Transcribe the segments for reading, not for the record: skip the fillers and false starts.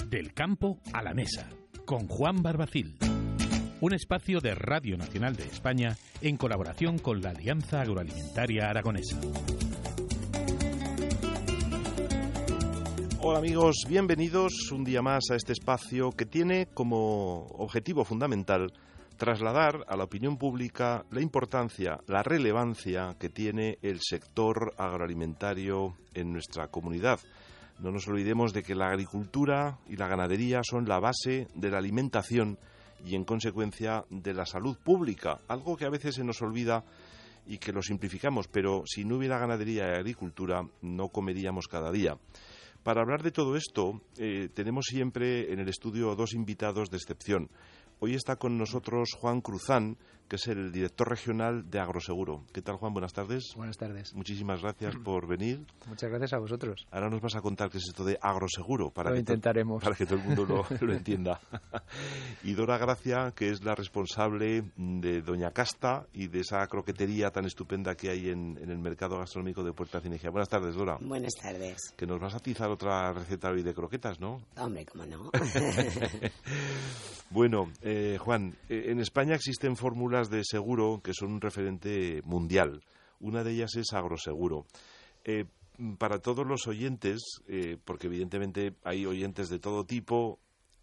Del campo a la mesa, con Juan Barbacil. Un espacio de Radio Nacional de España en colaboración con la Alianza Agroalimentaria Aragonesa. Hola amigos, bienvenidos un día más a este espacio que tiene como objetivo fundamental trasladar a la opinión pública la importancia, la relevancia que tiene el sector agroalimentario en nuestra comunidad. No nos olvidemos de que la agricultura y la ganadería son la base de la alimentación y, en consecuencia, de la salud pública, algo que a veces se nos olvida y que lo simplificamos, pero si no hubiera ganadería y agricultura no comeríamos cada día. Para hablar de todo esto, tenemos siempre en el estudio dos invitados de excepción. Hoy está con nosotros Juan Cruzán, que es el director regional de Agroseguro. ¿Qué tal, Juan? Buenas tardes. Buenas tardes. Muchísimas gracias por venir. Muchas gracias a vosotros. Ahora nos vas a contar qué es esto de Agroseguro. Lo intentaremos. Para que todo el mundo lo entienda. Y Dora Gracia, que es la responsable de Doña Casta y de esa croquetería tan estupenda que hay en el mercado gastronómico de Puerta Cinegia. Buenas tardes, Dora. Buenas tardes. Que nos vas a atizar otra receta hoy de croquetas, ¿no? Hombre, cómo no. Bueno, Juan, en España existen fórmulas de seguro que son un referente mundial. Una de ellas es Agroseguro. Para todos los oyentes, porque evidentemente hay oyentes de todo tipo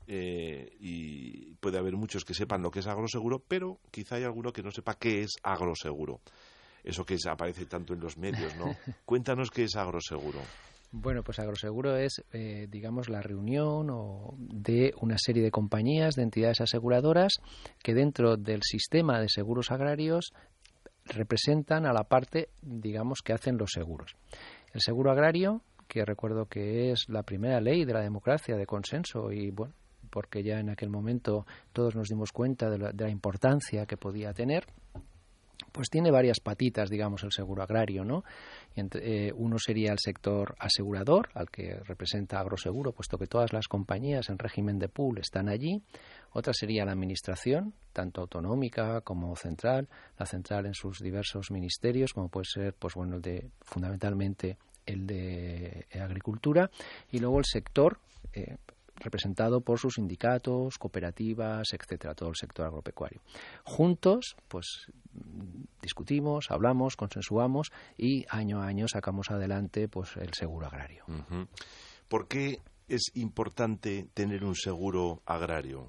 y puede haber muchos que sepan lo que es Agroseguro, pero quizá hay alguno que no sepa qué es Agroseguro. Eso que aparece tanto en los medios, ¿no? Cuéntanos qué es Agroseguro. Bueno, pues Agroseguro es, digamos, la reunión de una serie de compañías, de entidades aseguradoras, que dentro del sistema de seguros agrarios representan a la parte, digamos, que hacen los seguros. El seguro agrario, que recuerdo que es la primera ley de la democracia de consenso y, bueno, porque ya en aquel momento todos nos dimos cuenta de la importancia que podía tener, pues tiene varias patitas, digamos, el seguro agrario, ¿no? Uno sería el sector asegurador, al que representa Agroseguro, puesto que todas las compañías en régimen de pool están allí. Otra sería la administración, tanto autonómica como central, la central en sus diversos ministerios, como puede ser, pues bueno, fundamentalmente el de agricultura, y luego el sector representado por sus sindicatos, cooperativas, etcétera, todo el sector agropecuario. Juntos, pues discutimos, hablamos, consensuamos y año a año sacamos adelante pues el seguro agrario. Uh-huh. ¿Por qué es importante tener un seguro agrario?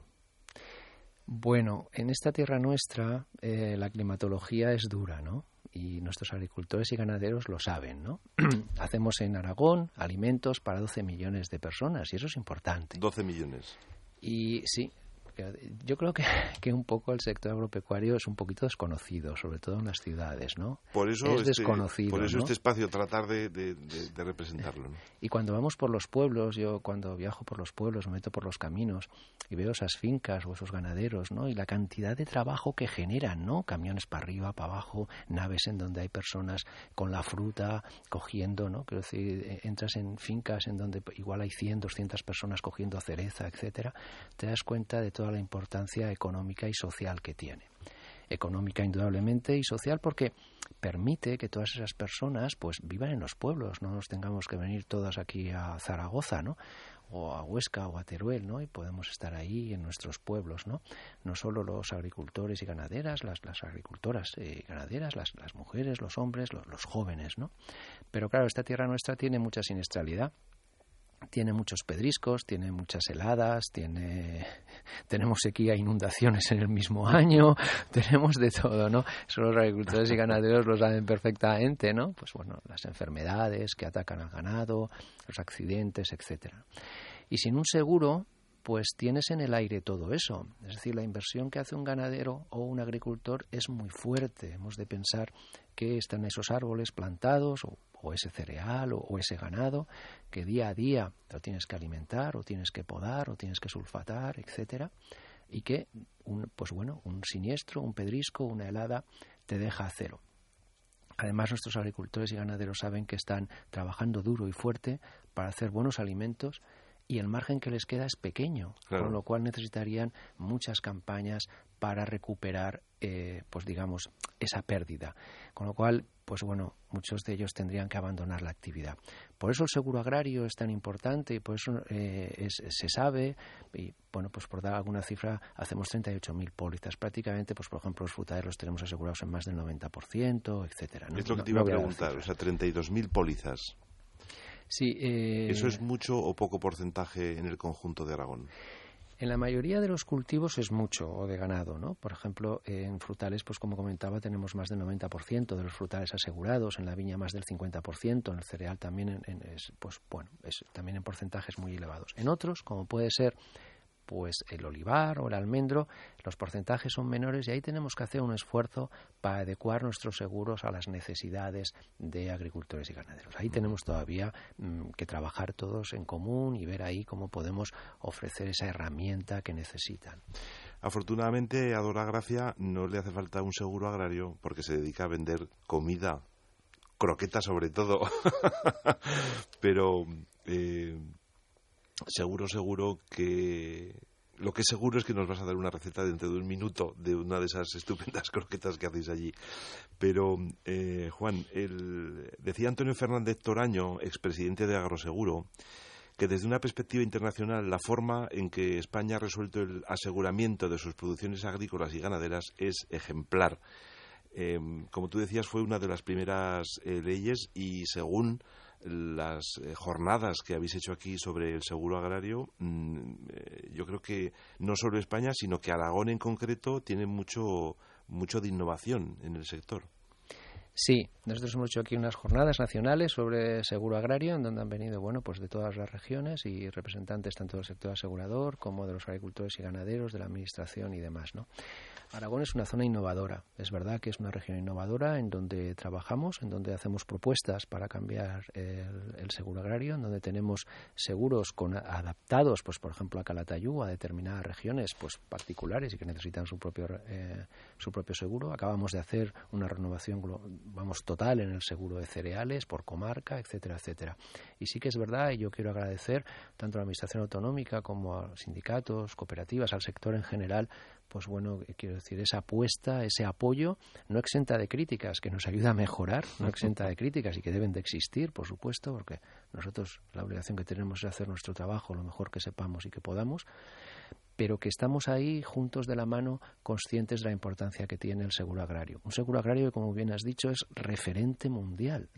Bueno, en esta tierra nuestra la climatología es dura, ¿no? Y nuestros agricultores y ganaderos lo saben, ¿no? Hacemos en Aragón alimentos para 12 millones de personas y eso es importante. 12 millones. Y sí, yo creo que un poco el sector agropecuario es un poquito desconocido, sobre todo en las ciudades, ¿no? Por eso es desconocido, por eso, ¿no? Este espacio, tratar de representarlo, ¿no? Y cuando vamos por los pueblos, yo cuando viajo por los pueblos, me meto por los caminos y veo esas fincas o esos ganaderos, ¿no? Y la cantidad de trabajo que generan, ¿no? Camiones para arriba, para abajo, naves en donde hay personas con la fruta cogiendo, ¿no? Quiero decir, entras en fincas en donde igual hay 100, 200 personas cogiendo cereza, etcétera. Te das cuenta de toda la importancia económica y social que tiene. Económica indudablemente y social porque permite que todas esas personas pues vivan en los pueblos, no nos tengamos que venir todas aquí a Zaragoza, ¿no? O a Huesca o a Teruel, ¿no? Y podemos estar ahí en nuestros pueblos, ¿no? No solo los agricultores y ganaderas, las agricultoras y ganaderas, las mujeres, los hombres, los jóvenes, ¿no? Pero claro, esta tierra nuestra tiene mucha siniestralidad. Tiene muchos pedriscos, tiene muchas heladas, tenemos sequía e inundaciones en el mismo año, tenemos de todo, ¿no? Eso los agricultores y ganaderos lo saben perfectamente, ¿no? Pues bueno, las enfermedades que atacan al ganado, los accidentes, etcétera. Y sin un seguro, pues tienes en el aire todo eso. Es decir, la inversión que hace un ganadero o un agricultor es muy fuerte. Hemos de pensar que están esos árboles plantados o ese cereal o ese ganado que día a día lo tienes que alimentar o tienes que podar o tienes que sulfatar, etcétera, y que un siniestro, un pedrisco, una helada te deja a cero. Además, nuestros agricultores y ganaderos saben que están trabajando duro y fuerte para hacer buenos alimentos y el margen que les queda es pequeño, claro. Con lo cual necesitarían muchas campañas para recuperar, pues digamos, esa pérdida. Con lo cual, pues bueno, muchos de ellos tendrían que abandonar la actividad. Por eso el seguro agrario es tan importante y por eso se sabe, y bueno, pues por dar alguna cifra, hacemos 38.000 pólizas. Prácticamente, pues por ejemplo, los frutaderos los tenemos asegurados en más del 90%, etcétera, ¿no? Es lo que te iba a preguntar, o sea, 32.000 pólizas. Sí. ¿Eso es mucho o poco porcentaje en el conjunto de Aragón? En la mayoría de los cultivos es mucho, o de ganado, ¿no? Por ejemplo, en frutales, pues como comentaba, tenemos más del 90% de los frutales asegurados, en la viña más del 50%, en el cereal también también en porcentajes muy elevados. En otros, como puede ser pues el olivar o el almendro, los porcentajes son menores y ahí tenemos que hacer un esfuerzo para adecuar nuestros seguros a las necesidades de agricultores y ganaderos. Ahí tenemos todavía que trabajar todos en común y ver ahí cómo podemos ofrecer esa herramienta que necesitan. Afortunadamente a Dora Gracia no le hace falta un seguro agrario porque se dedica a vender comida, croquetas sobre todo, pero seguro que lo que es seguro es que nos vas a dar una receta dentro de un minuto de una de esas estupendas croquetas que hacéis allí. Pero, Juan, decía Antonio Fernández Toraño, expresidente de Agroseguro, que desde una perspectiva internacional la forma en que España ha resuelto el aseguramiento de sus producciones agrícolas y ganaderas es ejemplar. Como tú decías, fue una de las primeras leyes y según las jornadas que habéis hecho aquí sobre el seguro agrario, yo creo que no solo España, sino que Aragón en concreto tiene mucho de innovación en el sector. Sí, nosotros hemos hecho aquí unas jornadas nacionales sobre seguro agrario, en donde han venido, bueno, pues de todas las regiones y representantes tanto del sector asegurador como de los agricultores y ganaderos, de la administración y demás, ¿no? Aragón es una zona innovadora, es verdad que es una región innovadora en donde trabajamos, en donde hacemos propuestas para cambiar el seguro agrario, en donde tenemos seguros adaptados, pues por ejemplo a Calatayud, a determinadas regiones pues particulares y que necesitan su propio seguro. Acabamos de hacer una renovación total en el seguro de cereales por comarca, etcétera, etcétera. Y sí que es verdad, y yo quiero agradecer tanto a la Administración Autonómica como a sindicatos, cooperativas, al sector en general, pues bueno, quiero decir, esa apuesta, ese apoyo, no exenta de críticas, que nos ayuda a mejorar, no exenta de críticas y que deben de existir, por supuesto, porque nosotros la obligación que tenemos es hacer nuestro trabajo lo mejor que sepamos y que podamos, pero que estamos ahí juntos de la mano, conscientes de la importancia que tiene el seguro agrario. Un seguro agrario que, como bien has dicho, es referente mundial.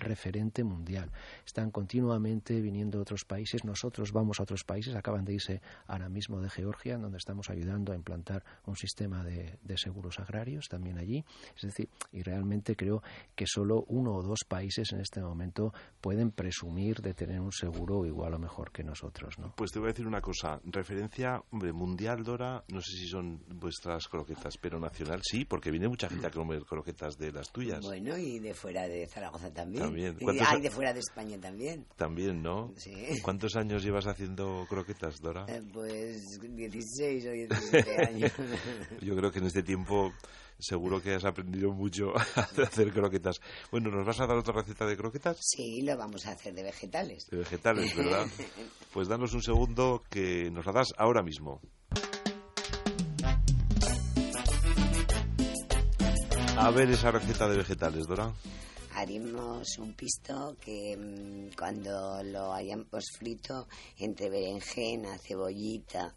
Están continuamente viniendo otros países, nosotros vamos a otros países, acaban de irse ahora mismo de Georgia, en donde estamos ayudando a implantar un sistema de seguros agrarios también allí. Es decir, y realmente creo que solo 1 o 2 países en este momento pueden presumir de tener un seguro igual o mejor que nosotros, ¿no? Pues te voy a decir una cosa, referencia, mundial, Dora, no sé si son vuestras croquetas, pero nacional sí, porque viene mucha gente a comer croquetas de las tuyas. Bueno, y de fuera de Zaragoza también. Y de fuera de España también. También, ¿no? Sí. ¿Cuántos años llevas haciendo croquetas, Dora? Pues 16 o 17 años. Yo creo que en este tiempo seguro que has aprendido mucho a hacer croquetas. Bueno, ¿nos vas a dar otra receta de croquetas? Sí, lo vamos a hacer de vegetales. De vegetales, ¿verdad? Pues danos un segundo que nos la das ahora mismo. A ver esa receta de vegetales, Dora. Haremos un pisto que cuando lo hayamos frito entre berenjena, cebollita,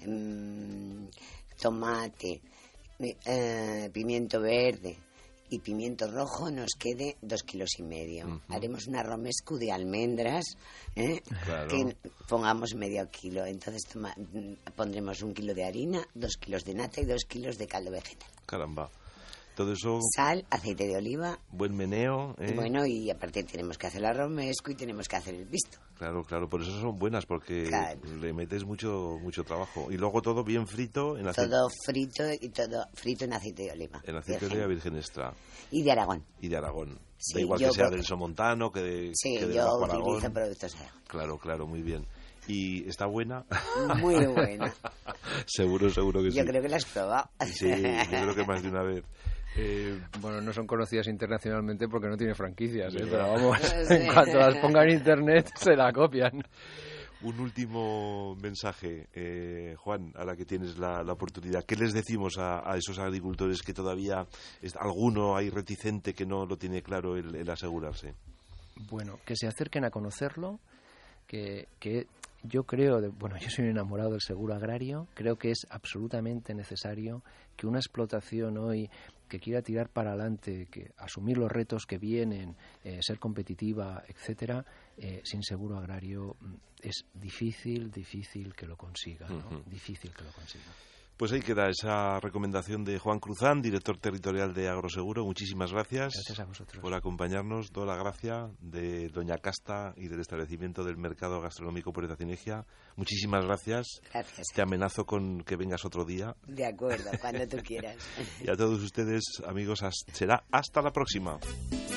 tomate, pimiento verde y pimiento rojo nos quede 2,5 kilos. Haremos una romescu de almendras, claro, que pongamos medio kilo. Entonces pondremos 1 kilo de harina, 2 kilos de nata y 2 kilos de caldo vegetal. Caramba. Todo eso, sal, aceite de oliva, buen meneo, Bueno, y aparte tenemos que hacer la romesco y tenemos que hacer el pisto. Claro, por eso son buenas, porque claro, le metes mucho trabajo. Y luego todo bien frito en aceite. Todo frito en aceite de oliva. En aceite de oliva virgen extra. Y de Aragón. Sí, da igual que sea del Somontano, que de yo utilizo productos Aragón. Claro, muy bien. ¿Y está buena? Muy buena. Seguro que sí. Yo creo que la has probado. Sí, yo creo que más de una vez. Bueno, no son conocidas internacionalmente porque no tiene franquicias, pero vamos, en cuanto las pongan en internet se la copian. Un último mensaje, Juan, a la que tienes la oportunidad. ¿Qué les decimos a esos agricultores que todavía alguno hay reticente que no lo tiene claro el asegurarse? Bueno, que se acerquen a conocerlo, que yo creo, yo soy un enamorado del seguro agrario, creo que es absolutamente necesario que una explotación hoy que quiera tirar para adelante, que asumir los retos que vienen, ser competitiva, etcétera, sin seguro agrario es difícil que lo consiga, ¿no? Difícil que lo consiga. Pues ahí queda esa recomendación de Juan Cruzán, director territorial de Agroseguro. Muchísimas gracias. Gracias a vosotros por acompañarnos. Toda la gracia de Doña Casta y del establecimiento del mercado gastronómico Puerta Cinegia. Muchísimas gracias. Gracias. Te amenazo con que vengas otro día. De acuerdo, cuando tú quieras. Y a todos ustedes, amigos, será hasta la próxima.